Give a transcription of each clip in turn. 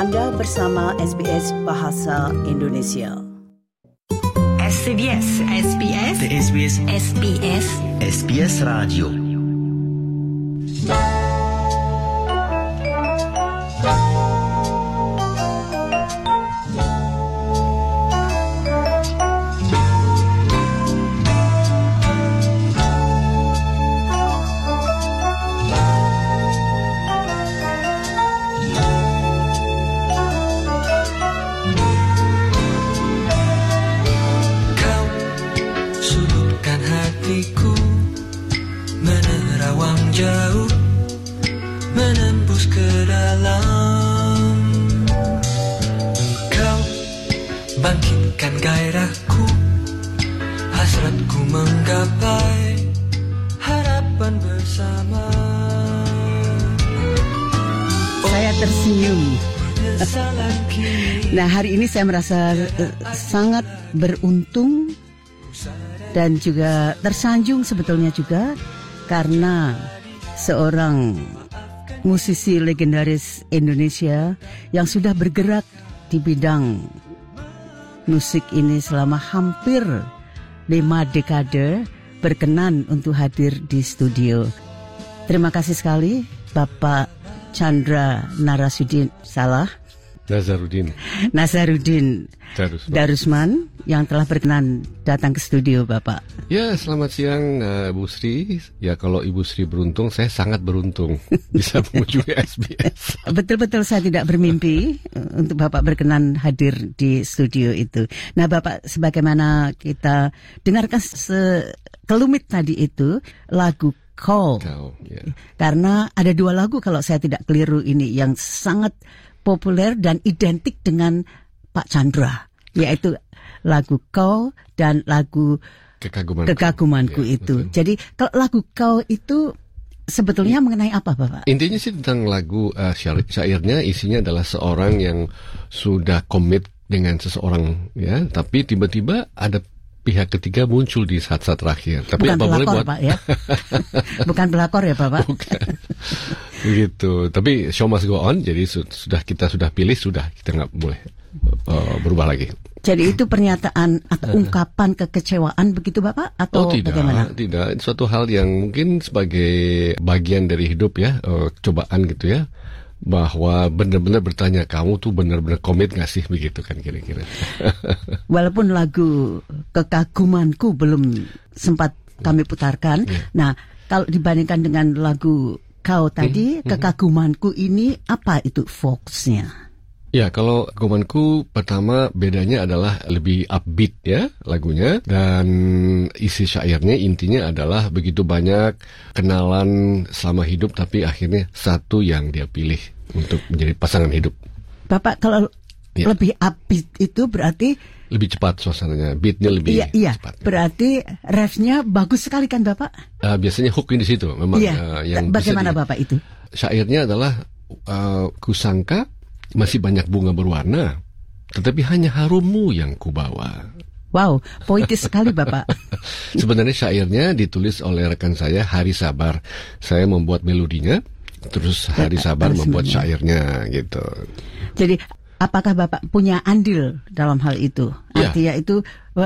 Anda bersama SBS Bahasa Indonesia. SBS Radio. Bangkitkan gairahku, hasratku menggapai harapan bersama. Saya tersenyum. Nah, hari ini saya merasa sangat beruntung dan juga tersanjung sebetulnya juga karena seorang musisi legendaris Indonesia yang sudah bergerak di bidang musik ini selama hampir 5 dekade berkenan untuk hadir di studio. Terima kasih sekali Bapak Chandra Nazarudin Darusman yang telah berkenan datang ke studio Bapak. Ya, selamat siang Ibu Sri. Ya, kalau Ibu Sri beruntung, saya sangat beruntung bisa mengunjungi SBS. Betul-betul saya tidak bermimpi untuk Bapak berkenan hadir di studio itu. Nah Bapak, sebagaimana kita dengarkan sekelumit tadi itu lagu Call. Karena ada 2 lagu kalau saya tidak keliru ini yang sangat populer dan identik dengan Pak Chandra, yaitu lagu Kau dan lagu Kekagumanku itu. Betul. Jadi kalau lagu Kau itu sebetulnya mengenai apa Bapak? Intinya sih tentang lagu syairnya isinya adalah seorang yang sudah komit dengan seseorang, ya, tapi tiba-tiba ada pihak ketiga muncul di saat-saat terakhir. Tapi bukan apa boleh buat Pak ya? Bukan pelakor ya Bapak? Bukan. Begitu. Tapi show must go on. Jadi kita sudah pilih, kita nggak boleh berubah lagi. Jadi itu pernyataan atau ungkapan kekecewaan begitu Bapak? Atau bagaimana? Tidak. Suatu hal yang mungkin sebagai bagian dari hidup ya, cobaan gitu ya. Bahwa benar-benar bertanya, kamu tuh benar-benar komit gak sih, begitu kan kira-kira. Walaupun lagu Kekagumanku belum sempat kami putarkan. Nah, kalau dibandingkan dengan lagu Kau tadi, Kekagumanku ini apa itu fokusnya? Ya, kalau Kekagumanku pertama bedanya adalah lebih upbeat ya lagunya, dan isi syairnya intinya adalah begitu banyak kenalan selama hidup tapi akhirnya satu yang dia pilih untuk menjadi pasangan hidup. Bapak, kalau lebih upbeat itu berarti lebih cepat suasananya, beatnya lebih cepat. Berarti refnya bagus sekali kan Bapak? Biasanya hook di situ memang. Yang bagaimana Bapak itu? Syairnya adalah kusangka masih banyak bunga berwarna, tetapi hanya harummu yang kubawa. Wow, poetis sekali Bapak. Sebenarnya syairnya ditulis oleh rekan saya, Hari Sabar. Saya membuat melodinya, terus Hari Sabar membuat syairnya gitu. Jadi, apakah Bapak punya andil dalam hal itu? Artinya itu,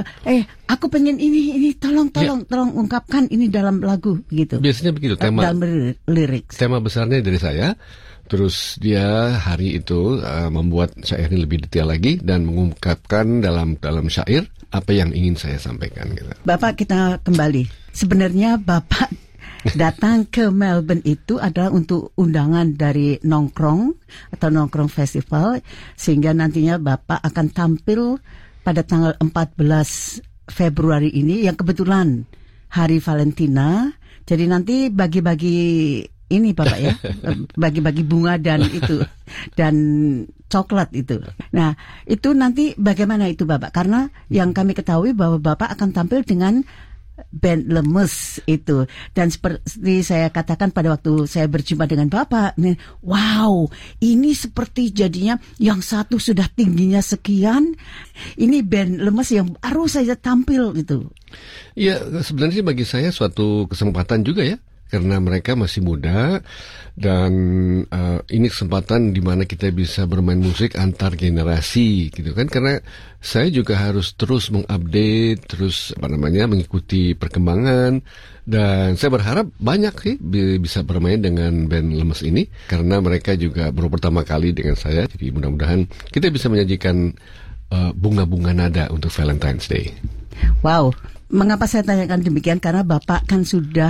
aku pengen ini tolong ungkapkan ini dalam lagu gitu. Biasanya begitu, dalam lirik. Tema besarnya dari saya. Terus dia hari itu membuat syairnya lebih detail lagi dan mengungkapkan dalam syair apa yang ingin saya sampaikan. Gitu. Bapak, kita kembali. Sebenarnya Bapak datang ke Melbourne itu adalah untuk undangan dari Nongkrong atau Nongkrong Festival, sehingga nantinya Bapak akan tampil pada tanggal 14 Februari ini yang kebetulan hari Valentina. Jadi nanti bagi-bagi ini Bapak ya, bagi-bagi bunga dan itu dan coklat itu. Nah, itu nanti bagaimana itu Bapak? Karena yang kami ketahui bahwa Bapak akan tampil dengan band Lemes itu. Dan seperti saya katakan pada waktu saya berjumpa dengan Bapak, wow, ini seperti jadinya yang satu sudah tingginya sekian, ini band Lemes yang baru saja tampil gitu. Iya, sebenarnya bagi saya suatu kesempatan juga ya. karena mereka masih muda dan ini kesempatan di mana kita bisa bermain musik antar generasi gitu kan, karena saya juga harus terus mengupdate, terus mengikuti perkembangan, dan saya berharap banyak sih bisa bermain dengan band Lemes ini karena mereka juga baru pertama kali dengan saya, jadi mudah-mudahan kita bisa menyajikan bunga-bunga nada untuk Valentine's Day. Wow, mengapa saya tanyakan demikian? Karena Bapak kan sudah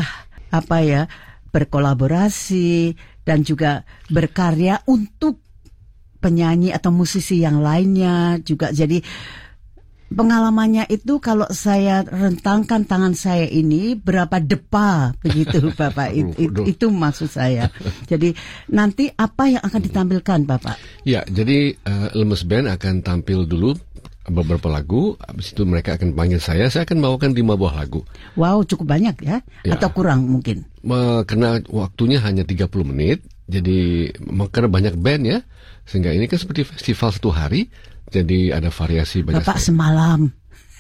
berkolaborasi dan juga berkarya untuk penyanyi atau musisi yang lainnya juga. Jadi pengalamannya itu kalau saya rentangkan tangan saya ini berapa depa begitu Bapak. Itu maksud saya. Jadi nanti apa yang akan ditampilkan Bapak? Ya, jadi Lemes Band akan tampil dulu beberapa lagu, habis itu mereka akan panggil saya akan bawakan 5 buah lagu. Wow, cukup banyak ya? Atau kurang mungkin? Karena waktunya hanya 30 menit, jadi karena banyak band ya, sehingga ini kan seperti festival 1 hari, jadi ada variasi banyak. Bapak semalam.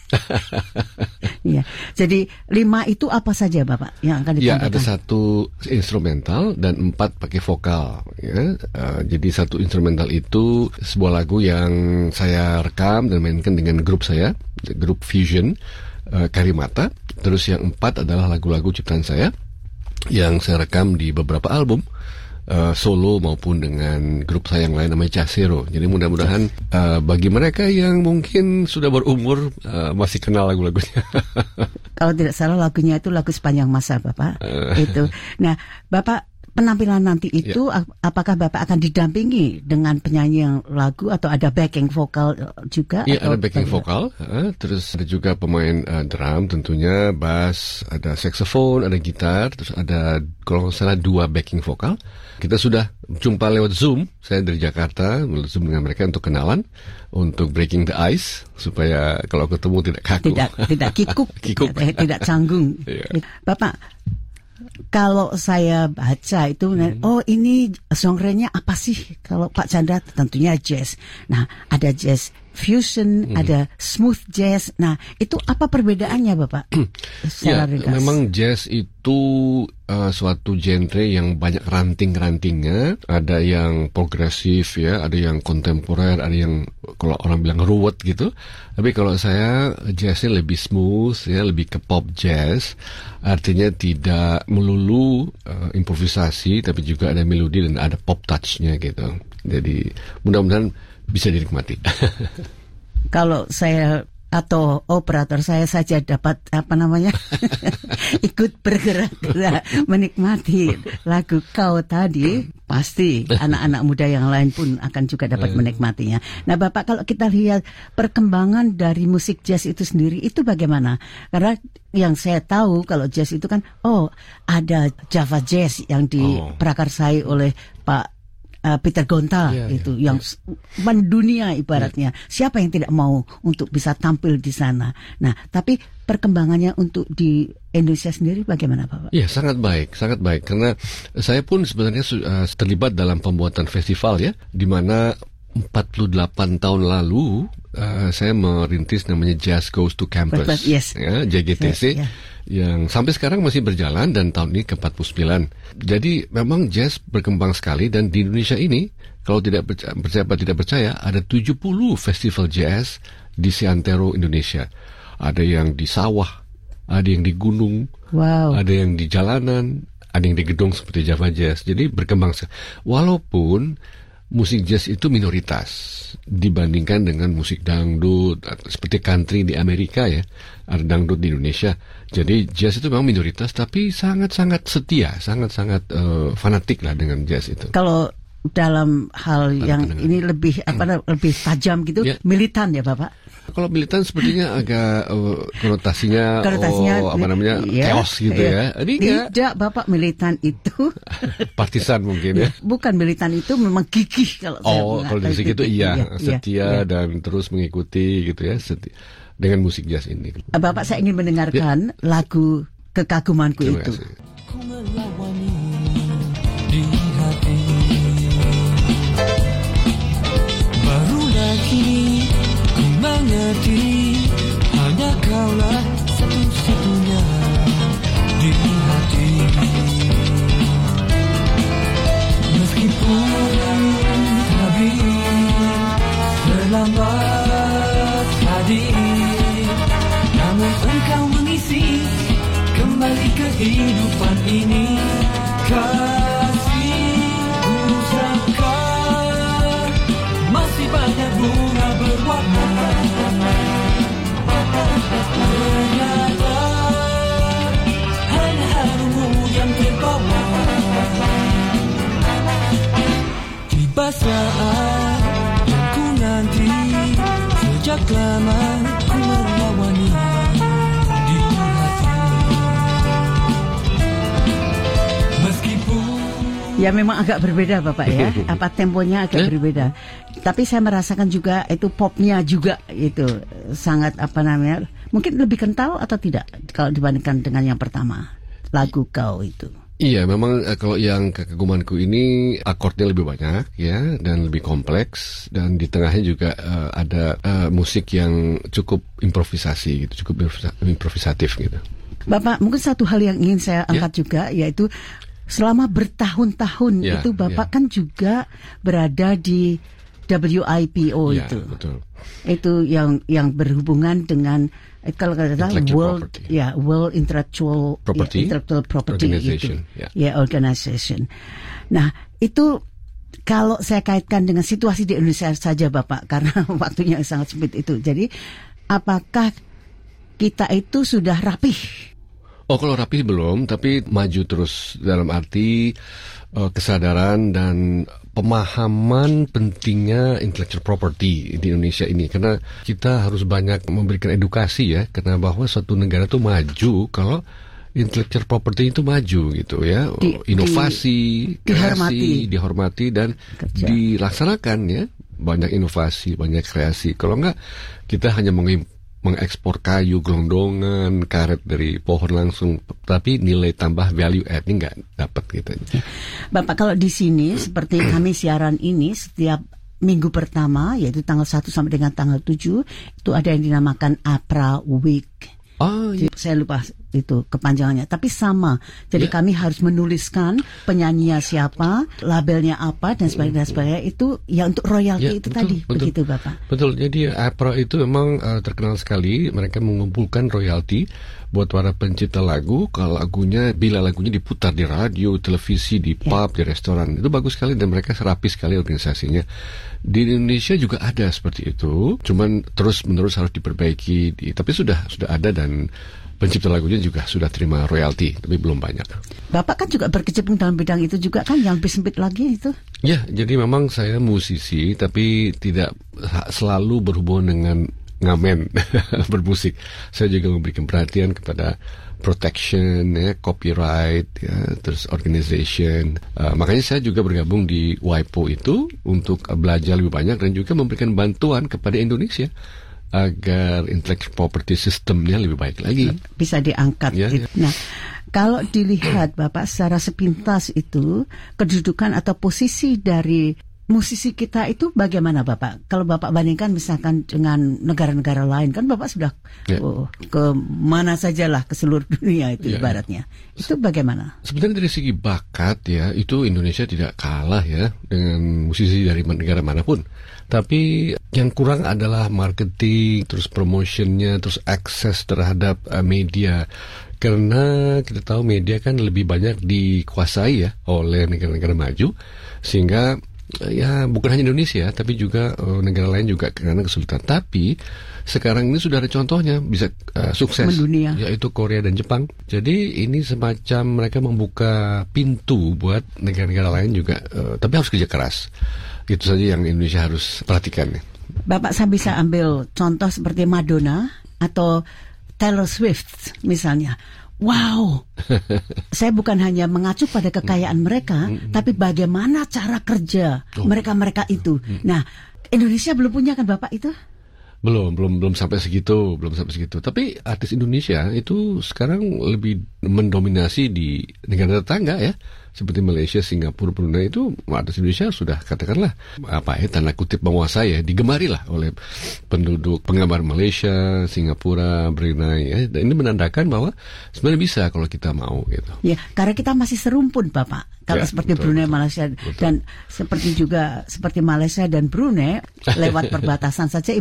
Ya, jadi 5 itu apa saja Bapak yang akan ditampilkan? Ya, ada 1 instrumental dan 4 pakai vokal. Ya. Jadi 1 instrumental itu sebuah lagu yang saya rekam dan mainkan dengan grup saya, grup Fusion Karimata. Terus yang 4 adalah lagu-lagu ciptaan saya yang saya rekam di beberapa album. Solo maupun dengan grup saya yang lain namanya Casero. Jadi mudah-mudahan bagi mereka yang mungkin sudah berumur masih kenal lagu-lagunya. Kalau tidak salah lagunya itu lagu sepanjang masa Bapak. Itu. Nah, Bapak penampilan nanti itu apakah Bapak akan didampingi dengan penyanyi yang lagu atau ada backing vokal juga? Iya, ada backing vokal, terus ada juga pemain drum tentunya, bass, ada saxophone, ada gitar, terus ada kalau nggak salah 2 backing vokal. Kita sudah jumpa lewat Zoom, saya dari Jakarta, Zoom dengan mereka untuk kenalan, untuk breaking the ice, supaya kalau ketemu tidak kaku. Tidak kikuk, tidak canggung. Bapak, kalau saya baca itu, oh ini genre-nya apa sih? Kalau Pak Chandra tentunya jazz. Nah, ada jazz fusion, ada smooth jazz. Nah, itu apa perbedaannya Bapak? Ya, memang jazz itu suatu genre yang banyak ranting-rantingnya. Ada yang progresif ya, ada yang kontemporer, ada yang kalau orang bilang ruwet gitu. Tapi kalau saya jazznya lebih smooth ya, lebih ke pop jazz. Artinya tidak melulu improvisasi, tapi juga ada melodi dan ada pop touch-nya gitu. Jadi mudah-mudahan bisa dinikmati. Kalau saya atau operator saya saja dapat ikut bergerak-gerak menikmati lagu kau tadi, pasti anak-anak muda yang lain pun akan juga dapat menikmatinya. Nah Bapak, kalau kita lihat perkembangan dari musik jazz itu sendiri itu bagaimana? Karena yang saya tahu kalau jazz itu kan ada Java Jazz yang diprakarsai oleh Pak Peter Gonta yang mendunia ibaratnya. Siapa yang tidak mau untuk bisa tampil di sana? Nah, tapi perkembangannya untuk di Indonesia sendiri bagaimana Bapak? Ya, sangat baik. Karena saya pun sebenarnya terlibat dalam pembuatan festival ya, di mana 48 tahun lalu saya merintis namanya Jazz Goes to Campus, ya, JGTC. Yang sampai sekarang masih berjalan dan tahun ini ke-49. Jadi memang jazz berkembang sekali, dan di Indonesia ini kalau tidak percaya ada 70 festival jazz di seantero Indonesia. Ada yang di sawah, ada yang di gunung, ada yang di jalanan, ada yang di gedung seperti Java Jazz. Jadi berkembang. Walaupun musik jazz itu minoritas dibandingkan dengan musik dangdut seperti country di Amerika ya, ada dangdut di Indonesia. Jadi jazz itu memang minoritas, tapi sangat-sangat setia, sangat-sangat fanatik lah dengan jazz itu. Kalau dalam hal yang ini lebih lebih tajam gitu, militan ya Bapak? Kalau militan sepertinya agak konotasinya chaos gitu ya. Tidak, Bapak, militan itu partisan mungkin ya. Bukan, militan itu memang gigih kalau saya mengatakan. Kalau dari segi itu setia dan terus mengikuti gitu ya, dengan musik jazz ini. Bapak, saya ingin mendengarkan lagu Kekagumanku itu. Ku melawani di hati, barulah kini ku mengerti, hanya kaulah satu-satunya di hati. hadir, namun engkau mengisi kembali kehidupan ini. Kasihku sangka masih banyak bunga berwarna, ternyata hanya harummu yang terbawa. Tiba saat yang ku nanti, sejak lama ku melawani di hati. Meskipun Ya memang agak berbeda Bapak ya, apa temponya agak berbeda. Tapi saya merasakan juga itu popnya juga itu sangat mungkin lebih kental atau tidak kalau dibandingkan dengan yang pertama lagu kau itu. Iya, memang kalau yang Kekagumanku ini akordnya lebih banyak ya dan lebih kompleks, dan di tengahnya juga ada musik yang cukup improvisasi gitu, cukup improvisatif gitu. Bapak, mungkin satu hal yang ingin saya angkat juga yaitu selama bertahun-tahun itu Bapak kan juga berada di WIPO itu. Betul. Itu yang berhubungan dengan kalau kata World Intellectual Property Organization. Organization. Nah, itu kalau saya kaitkan dengan situasi di Indonesia saja Bapak, karena waktunya sangat sempit itu. Jadi, apakah kita itu sudah rapih? Oh, kalau rapih belum, tapi maju terus dalam arti kesadaran dan pemahaman pentingnya intellectual property di Indonesia ini, karena kita harus banyak memberikan edukasi ya, karena bahwa suatu negara itu maju kalau intellectual property itu maju gitu ya, inovasi, kreasi, dihormati dan dilaksanakan ya, banyak inovasi, banyak kreasi. Kalau enggak kita hanya mengekspor kayu, gelondongan, karet dari pohon langsung, tapi nilai tambah value add-nya nggak dapat gitu. Bapak, kalau di sini seperti kami siaran ini setiap minggu pertama, yaitu tanggal 1 sampai dengan tanggal 7, itu ada yang dinamakan APRA Week. Oh, iya. Saya lupa itu kepanjangannya, tapi sama. Jadi kami harus menuliskan penyanyinya siapa, labelnya apa dan sebagainya. Itu ya untuk royalti itu betul, tadi, begitu Bapak. Betul. Jadi APRA itu memang terkenal sekali. Mereka mengumpulkan royalti buat para pencipta lagu. Kalau bila lagunya diputar di radio, televisi, di pub, di restoran, itu bagus sekali dan mereka rapi sekali organisasinya. Di Indonesia juga ada seperti itu, cuman terus-menerus harus diperbaiki. Tapi sudah ada dan pencipta lagunya juga sudah terima royalti, tapi belum banyak. Bapak kan juga berkecimpung dalam bidang itu juga kan, yang lebih sempit lagi itu? Ya, jadi memang saya musisi, tapi tidak selalu berhubungan dengan ngamen bermusik. Saya juga memberikan perhatian kepada protection, copyright, terus organization. Makanya saya juga bergabung di WIPO itu untuk belajar lebih banyak dan juga memberikan bantuan kepada Indonesia agar intellectual property sistemnya lebih baik lagi. Bisa diangkat. Nah, kalau dilihat Bapak secara sepintas itu, kedudukan atau posisi dari musisi kita itu bagaimana Bapak? Kalau Bapak bandingkan misalkan dengan negara-negara lain, kan Bapak sudah ke mana sajalah, ke seluruh dunia itu ibaratnya. Itu bagaimana? Sebenarnya dari segi bakat ya, itu Indonesia tidak kalah ya dengan musisi dari negara manapun. Tapi yang kurang adalah marketing, terus promotionnya, terus akses terhadap media. Karena kita tahu media kan lebih banyak dikuasai ya oleh negara-negara maju, sehingga ya bukan hanya Indonesia tapi juga negara lain juga karena kesulitan. Tapi sekarang ini sudah ada contohnya bisa sukses, mendunia, yaitu Korea dan Jepang. Jadi ini semacam mereka membuka pintu buat negara-negara lain juga, tapi harus kerja keras. Itu saja yang Indonesia harus perhatikan. Bapak, saya bisa ambil contoh seperti Madonna atau Taylor Swift misalnya. Wow, saya bukan hanya mengacu pada kekayaan mereka, tapi bagaimana cara kerja mereka itu. Nah, Indonesia belum punya kan Bapak itu? Belum sampai segitu. Tapi artis Indonesia itu sekarang lebih mendominasi di negara tetangga ya, seperti Malaysia, Singapura, Brunei. Itu artis Indonesia sudah katakanlah tanda kutip menguasai ya, digemari lah oleh penduduk penggemar Malaysia, Singapura, Brunei ya. Dan ini menandakan bahwa sebenarnya bisa kalau kita mau gitu. Ya, karena kita masih serumpun Bapak. Kalau seperti Brunei, Malaysia, dan seperti Malaysia dan Brunei lewat perbatasan saja ibaratnya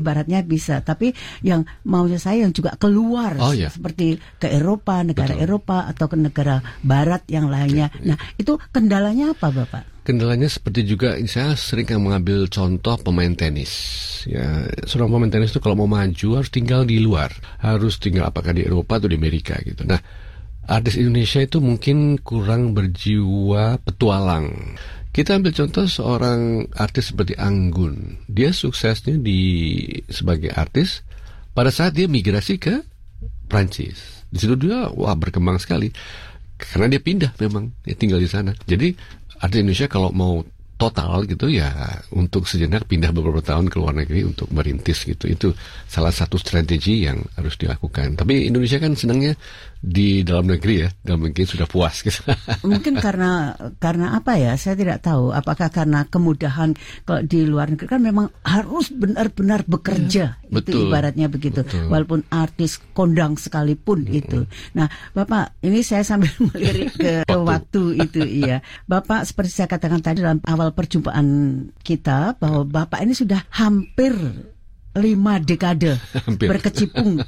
bisa, tapi yang maunya saya yang juga keluar, seperti ke Eropa, negara Eropa atau ke negara Barat yang lainnya. Nah, itu kendalanya apa, Bapak? Kendalanya seperti juga saya sering mengambil contoh pemain tenis. Ya, seorang pemain tenis itu kalau mau maju harus tinggal di luar, harus tinggal apakah di Eropa atau di Amerika gitu. Nah, artis Indonesia itu mungkin kurang berjiwa petualang. Kita ambil contoh seorang artis seperti Anggun. Dia suksesnya sebagai artis pada saat dia migrasi ke Prancis. Di situ dia berkembang sekali. Karena dia pindah memang, dia tinggal di sana. Jadi artis Indonesia kalau mau total gitu ya untuk sejenak pindah beberapa tahun ke luar negeri untuk merintis gitu. Itu salah satu strategi yang harus dilakukan. Tapi Indonesia kan senangnya di dalam negeri ya, dalam negeri sudah puas gitu. Mungkin karena apa ya, saya tidak tahu. Apakah karena kemudahan kalau di luar negeri kan memang harus benar-benar bekerja, itu ibaratnya begitu. Betul. Walaupun artis kondang sekalipun itu. Nah, Bapak, ini saya sambil melirik ke waktu itu, iya. Bapak seperti saya katakan tadi dalam awal perjumpaan kita bahwa Bapak ini sudah hampir 5 dekade berkecimpung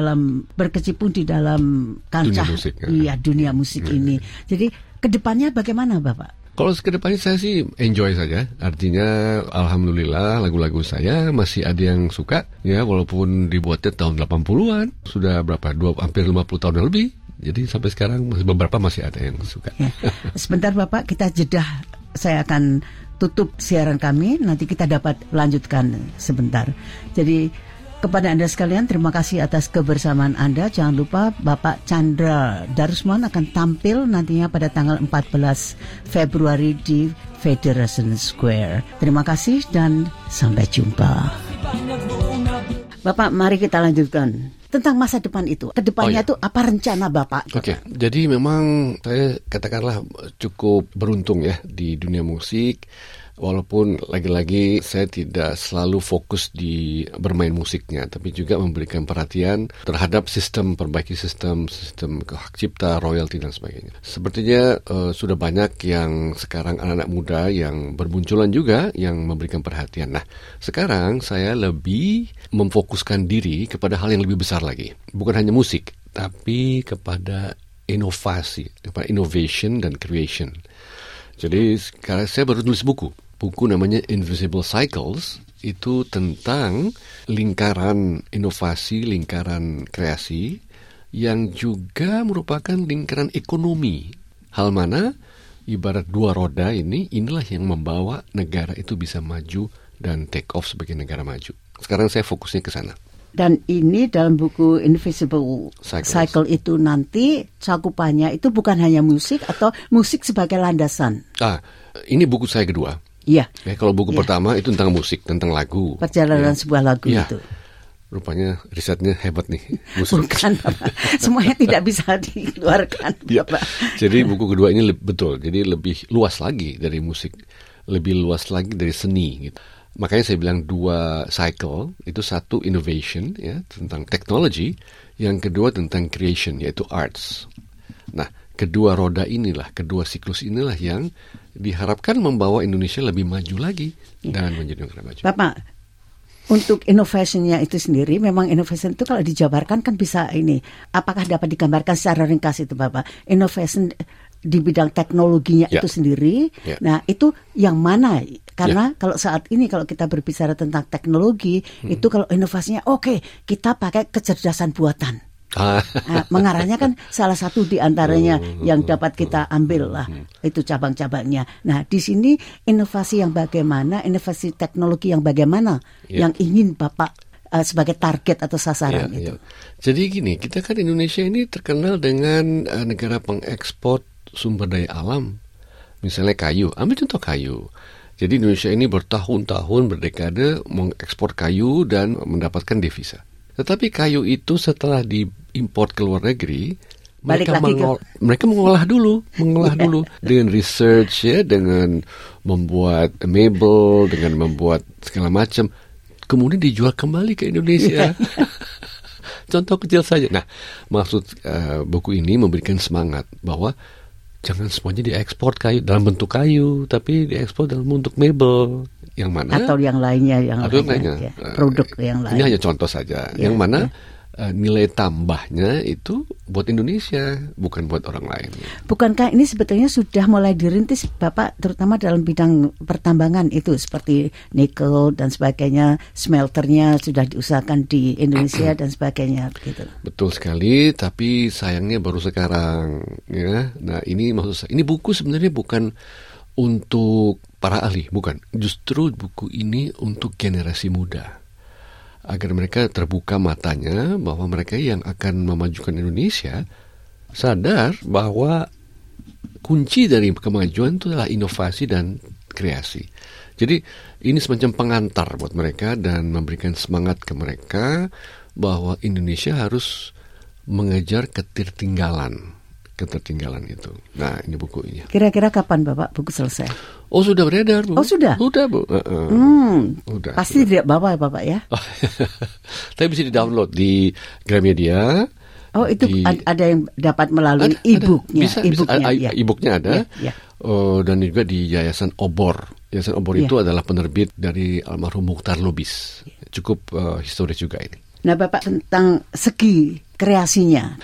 di dalam kancah dunia musik ini. Jadi kedepannya bagaimana, Bapak? Kalau kedepannya saya sih enjoy saja. Artinya alhamdulillah lagu-lagu saya masih ada yang suka ya, walaupun dibuatnya tahun 80-an, sudah hampir 50 tahun lebih. Jadi sampai sekarang beberapa masih ada yang suka. Ya. Sebentar Bapak, kita jedah. Saya akan tutup siaran kami, nanti kita dapat lanjutkan sebentar. Jadi kepada Anda sekalian, terima kasih atas kebersamaan Anda. Jangan lupa Bapak Chandra Darusman akan tampil nantinya pada tanggal 14 Februari di Federation Square. Terima kasih dan sampai jumpa. Bapak, mari kita lanjutkan tentang masa depan itu. Kedepannya itu apa rencana Bapak? Oke, jadi memang saya katakanlah cukup beruntung ya di dunia musik. Walaupun lagi-lagi saya tidak selalu fokus di bermain musiknya, tapi juga memberikan perhatian terhadap perbaiki sistem hak cipta, royalti dan sebagainya. Sepertinya sudah banyak yang sekarang anak-anak muda yang bermunculan juga yang memberikan perhatian. Nah, sekarang saya lebih memfokuskan diri kepada hal yang lebih besar lagi. Bukan hanya musik, tapi kepada inovasi, kepada innovation dan creation. Jadi sekarang saya baru tulis buku namanya Invisible Cycles, itu tentang lingkaran inovasi, lingkaran kreasi yang juga merupakan lingkaran ekonomi. Hal mana ibarat dua roda inilah yang membawa negara itu bisa maju dan take off sebagai negara maju. Sekarang saya fokusnya ke sana. Dan ini dalam buku Invisible Cycle itu nanti cakupannya itu bukan hanya musik atau musik sebagai landasan. Ini buku saya kedua. Iya. Kalau buku pertama itu tentang musik, tentang lagu. Perjalanan sebuah lagu itu. Rupanya risetnya hebat nih. Musik. Bukan, semuanya tidak bisa dikeluarkan. Jadi buku kedua ini betul. Jadi lebih luas lagi dari musik, lebih luas lagi dari seni gitu. Makanya saya bilang 2 cycle, itu satu innovation ya tentang teknologi, yang kedua tentang creation yaitu arts. Nah, kedua roda inilah, kedua siklus inilah yang diharapkan membawa Indonesia lebih maju lagi dan menjadi negara maju. Bapak, untuk innovation-nya itu sendiri, memang innovation itu kalau dijabarkan kan bisa ini. Apakah dapat digambarkan secara ringkas itu, Bapak? Innovation di bidang teknologinya itu sendiri. Nah, itu yang mana? Karena kalau saat ini kalau kita berbicara tentang teknologi, itu kalau inovasinya kita pakai kecerdasan buatan. Mengarahnya kan salah satu di antaranya yang dapat kita ambil lah, itu cabang-cabangnya. Nah, di sini inovasi yang bagaimana, inovasi teknologi yang bagaimana yang ingin Bapak sebagai target atau sasaran itu. Jadi gini, kita kan Indonesia ini terkenal dengan negara pengekspor sumber daya alam. Misalnya kayu, ambil contoh kayu. Jadi Indonesia ini bertahun-tahun, berdekade mengekspor kayu dan mendapatkan devisa. Tetapi kayu itu setelah diimpor ke luar negeri, mereka mengolah dulu dengan research ya, dengan membuat mebel, dengan membuat segala macam, kemudian dijual kembali ke Indonesia. Contoh kecil saja. Nah, maksud buku ini memberikan semangat bahwa jangan semuanya diekspor kayu dalam bentuk kayu, tapi diekspor dalam bentuk mebel. Yang mana? Atau yang lainnya, Ya. Produk yang lain. Ini hanya contoh saja. Yang mana nilai tambahnya itu buat Indonesia, bukan buat orang lain. Bukankah ini sebetulnya sudah mulai dirintis Bapak, terutama dalam bidang pertambangan itu, seperti nikel dan sebagainya, smelternya sudah diusahakan di Indonesia dan sebagainya, gitu. Betul sekali, tapi sayangnya baru sekarang, ya. Nah, ini maksud saya, ini buku sebenarnya bukan untuk para ahli, bukan. Justru buku ini untuk generasi muda, agar mereka terbuka matanya bahwa mereka yang akan memajukan Indonesia sadar bahwa kunci dari kemajuan itu adalah inovasi dan kreasi. Jadi ini semacam pengantar buat mereka dan memberikan semangat ke mereka bahwa Indonesia harus mengejar ketertinggalan itu. Nah, ini bukunya. Kira-kira kapan Bapak buku selesai? Oh, sudah beredar, Bu. Oh, sudah? Sudah, Bu. Udah. Pasti tidak bawa ya Bapak ya? Tapi bisa di-download di Gramedia. Oh, itu ada yang dapat melalui e-booknya. E-booknya ada. Ya. Dan juga di Yayasan Obor. Yayasan Obor itu adalah penerbit dari almarhum Mukhtar Lubis. Cukup historis juga ini. Nah, Bapak, tentang segi kreasinya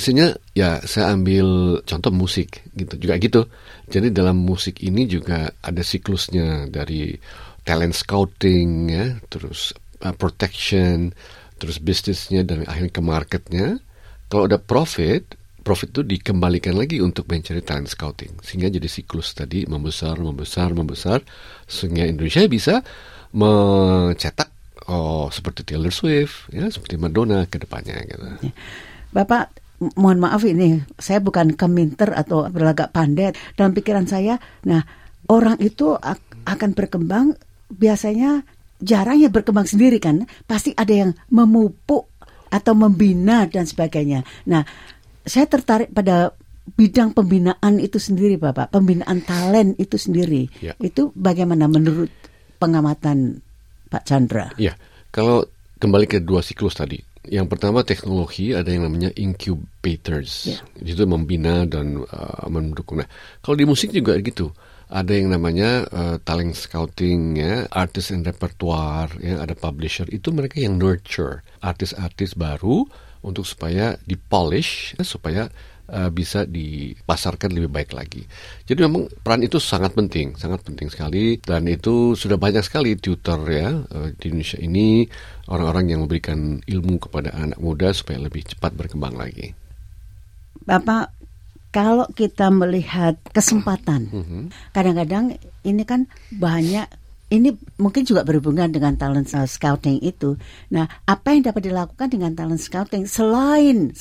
ya saya ambil contoh musik gitu. Jadi dalam musik ini juga ada siklusnya, dari talent scouting ya, terus protection, terus bisnisnya, dan akhirnya ke marketnya. Kalau ada profit itu dikembalikan lagi untuk mencari talent scouting, sehingga jadi siklus tadi membesar sehingga Indonesia bisa mencetak seperti Taylor Swift, ya, seperti Madonna ke depannya gitu. Bapak, mohon maaf ini, saya bukan keminter atau berlagak pandai. Dalam pikiran saya, nah, orang itu akan berkembang, biasanya jarang ya berkembang sendiri kan. Pasti ada yang memupuk atau membina dan sebagainya. Nah, saya tertarik pada bidang pembinaan itu sendiri, Bapak. Pembinaan talent itu sendiri. Ya. Itu bagaimana menurut pengamatan Pak Chandra? Ya, kalau kembali ke dua siklus tadi. Yang pertama teknologi, ada yang namanya incubators. Itu membina dan mendukung. Nah, kalau di musik juga gitu. Ada yang namanya talent scouting, ya, artist and repertoire, ya, ada publisher. Itu mereka yang nurture artis-artis baru untuk supaya dipolish, supaya bisa dipasarkan lebih baik lagi. Jadi memang peran itu sangat penting sekali, dan itu sudah banyak sekali tutor ya di Indonesia ini, orang-orang yang memberikan ilmu kepada anak muda supaya lebih cepat berkembang lagi. Bapak, kalau kita melihat kesempatan, kadang-kadang ini kan banyak, ini mungkin juga berhubungan dengan talent scouting itu. Nah, apa yang dapat dilakukan dengan talent scouting selain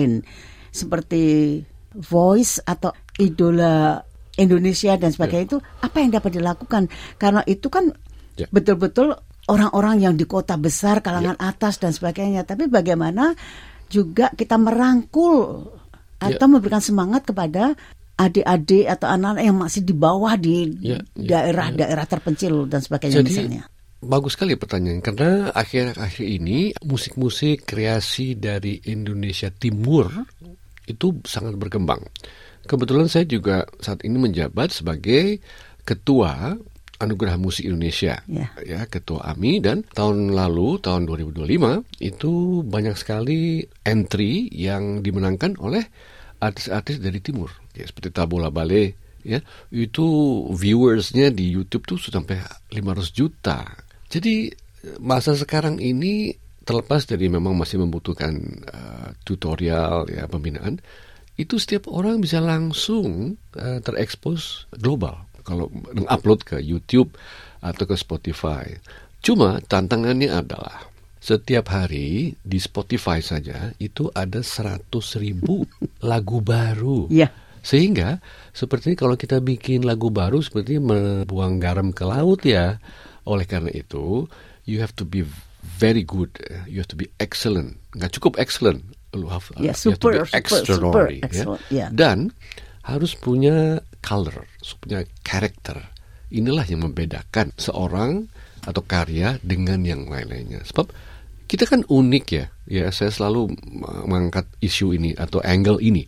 seperti Voice atau Idola Indonesia dan sebagainya, itu apa yang dapat dilakukan? Karena itu kan betul-betul orang-orang yang di kota besar, kalangan atas dan sebagainya. Tapi bagaimana juga kita merangkul atau memberikan semangat kepada adik-adik atau anak-anak yang masih di bawah di daerah-daerah terpencil dan sebagainya. Jadi, misalnya. Bagus sekali pertanyaan, karena akhir-akhir ini musik-musik kreasi dari Indonesia Timur itu sangat berkembang. Kebetulan saya juga saat ini menjabat sebagai Ketua Anugerah Musik Indonesia, ya, Ketua AMI, dan tahun lalu, tahun 2025, itu banyak sekali entry yang dimenangkan oleh artis-artis dari Timur, ya, seperti Tabola Bale, ya, itu viewersnya di YouTube tuh sudah sampai 500 juta. Jadi masa sekarang ini, terlepas dari memang masih membutuhkan tutorial, ya, pembinaan, itu setiap orang bisa langsung terekspos global kalau mengupload ke YouTube atau ke Spotify. Cuma tantangannya adalah setiap hari di Spotify saja itu ada 100.000 lagu baru. Sehingga seperti kalau kita bikin lagu baru seperti membuang garam ke laut, ya. Oleh karena itu, you have to be very good, you have to be excellent. Nggak cukup excellent, you have to be extraordinary. Dan harus punya color, punya karakter. Inilah yang membedakan seorang atau karya dengan yang lain-lainnya. Sebab kita kan unik, ya. Ya, saya selalu mengangkat isu ini atau angle ini.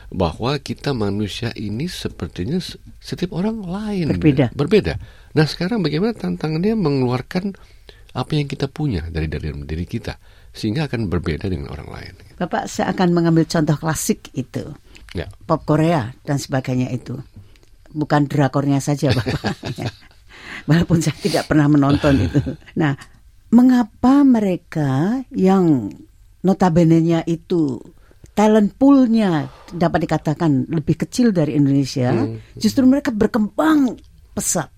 bahwa kita manusia ini sepertinya setiap orang lain. Berbeda. Nah sekarang bagaimana tantangannya mengeluarkan apa yang kita punya dari dalam diri kita, sehingga akan berbeda dengan orang lain. Bapak, saya akan mengambil contoh klasik itu. Ya. Pop Korea dan sebagainya itu. Bukan drakornya saja, Bapak. Walaupun saya tidak pernah menonton itu. Nah, mengapa mereka yang notabene-nya itu talent pool-nya dapat dikatakan lebih kecil dari Indonesia, justru mereka berkembang pesat,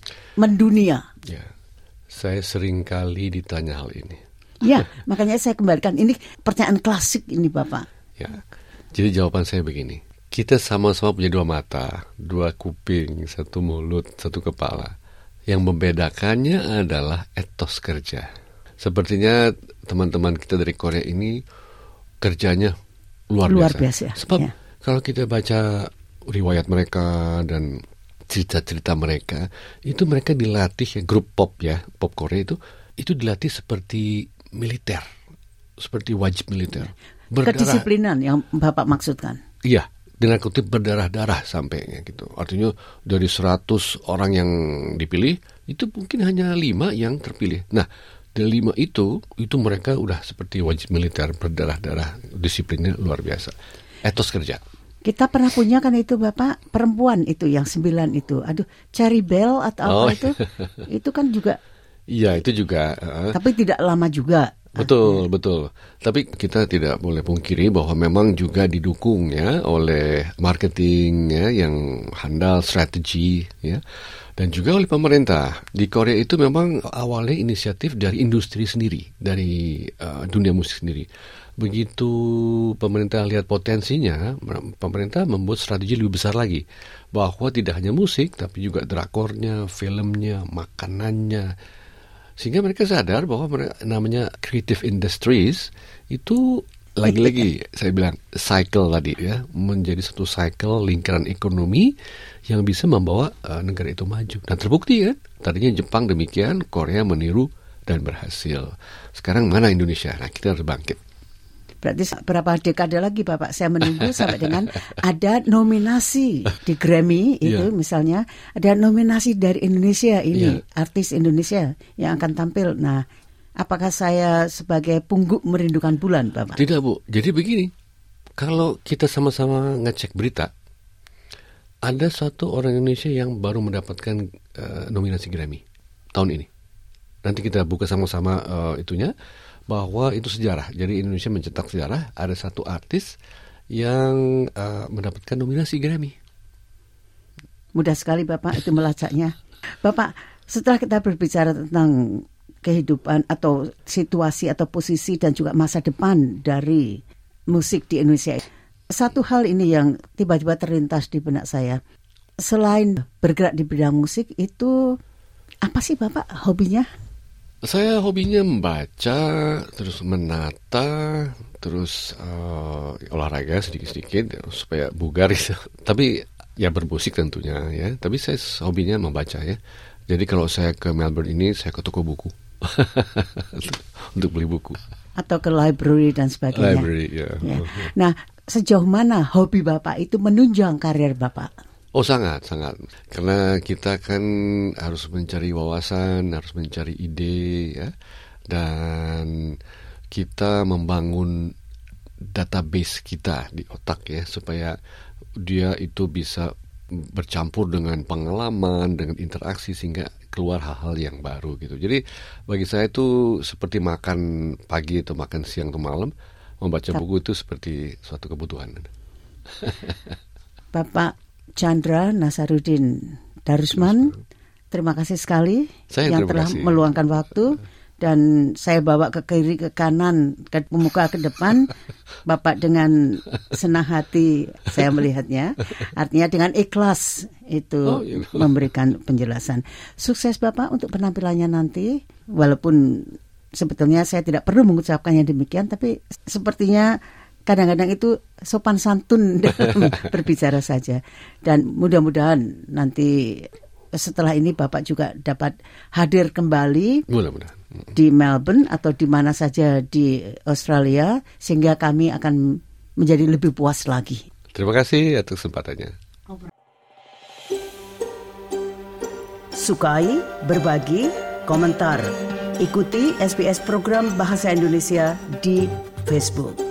mendunia? Ya, saya sering kali ditanya hal ini. Ya, makanya saya kembalikan. Ini pertanyaan klasik ini, Bapak. Ya, jadi jawaban saya begini. Kita sama-sama punya 2 mata, 2 kuping, 1 mulut, 1 kepala. Yang membedakannya adalah etos kerja. Sepertinya teman-teman kita dari Korea ini kerjanya luar biasa. Sebab kalau kita baca riwayat mereka dan cerita-cerita mereka, itu mereka dilatih, grup pop Korea itu dilatih seperti militer, seperti wajib militer. Kedisiplinan yang Bapak maksudkan. Iya, dengan kutip berdarah-darah sampainya gitu. Artinya dari 100 orang yang dipilih, itu mungkin hanya 5 yang terpilih. Nah, dari 5 itu mereka udah seperti wajib militer, berdarah-darah, disiplinnya luar biasa. Etos kerja. Kita pernah punya kan itu Bapak, perempuan itu yang 9 itu. Aduh, Cherry Bell atau apa itu? Itu kan juga. Iya, itu juga. Tapi tidak lama juga. Betul. Tapi kita tidak boleh pungkiri bahwa memang juga didukung ya oleh marketing ya yang handal, strategi ya, dan juga oleh pemerintah. Di Korea itu memang awalnya inisiatif dari industri sendiri, dari dunia musik sendiri. Begitu pemerintah lihat potensinya, pemerintah membuat strategi lebih besar lagi, bahwa tidak hanya musik tapi juga drakornya, filmnya, makanannya. Sehingga mereka sadar bahwa namanya creative industries itu lagi-lagi saya bilang cycle tadi ya, menjadi satu cycle lingkaran ekonomi yang bisa membawa negara itu maju. Dan terbukti kan, tadinya Jepang demikian, Korea meniru dan berhasil. Sekarang mana Indonesia? Nah, kita harus bangkit. Berarti berapa dekade lagi Bapak saya menunggu sampai dengan ada nominasi di Grammy itu misalnya, ada nominasi dari Indonesia ini, artis Indonesia yang akan tampil. Nah, apakah saya sebagai pungguk merindukan bulan Bapak? Tidak Bu, jadi begini, kalau kita sama-sama ngecek berita, ada satu orang Indonesia yang baru mendapatkan nominasi Grammy tahun ini. Nanti kita buka sama-sama itunya, bahwa itu sejarah. Jadi Indonesia mencetak sejarah, ada satu artis yang mendapatkan nominasi Grammy. Mudah sekali Bapak itu melacaknya. Bapak, setelah kita berbicara tentang kehidupan atau situasi atau posisi dan juga masa depan dari musik di Indonesia, satu hal ini yang tiba-tiba terlintas di benak saya. Selain bergerak di bidang musik, itu apa sih Bapak hobinya? Saya hobinya membaca, terus menata, terus olahraga sedikit-sedikit supaya bugar gitu. Tapi ya bermusik tentunya ya. Tapi saya hobinya membaca ya. Jadi kalau saya ke Melbourne ini, saya ke toko buku untuk beli buku. Atau ke library dan sebagainya. Library, ya. Nah, sejauh mana hobi Bapak itu menunjang karir Bapak? Oh sangat. Karena kita kan harus mencari wawasan, harus mencari ide ya. Dan kita membangun database kita di otak ya, supaya dia itu bisa bercampur dengan pengalaman, dengan interaksi, sehingga keluar hal-hal yang baru gitu. Jadi bagi saya itu seperti makan pagi atau makan siang atau malam, membaca buku itu seperti suatu kebutuhan. Bapak Chandra Nasaruddin Darusman, terima kasih sekali yang telah meluangkan waktu, dan saya bawa ke kiri, ke kanan, ke muka, ke depan. Bapak dengan senang hati saya melihatnya, artinya dengan ikhlas itu memberikan penjelasan. Sukses Bapak untuk penampilannya nanti, walaupun sebetulnya saya tidak perlu mengucapkan yang demikian, tapi sepertinya kadang-kadang itu sopan santun dalam berbicara saja. Dan mudah-mudahan nanti setelah ini Bapak juga dapat hadir kembali di Melbourne atau di mana saja di Australia, sehingga kami akan menjadi lebih puas lagi. Terima kasih atas kesempatannya. Sukai, berbagi, komentar. Ikuti SBS program Bahasa Indonesia di Facebook.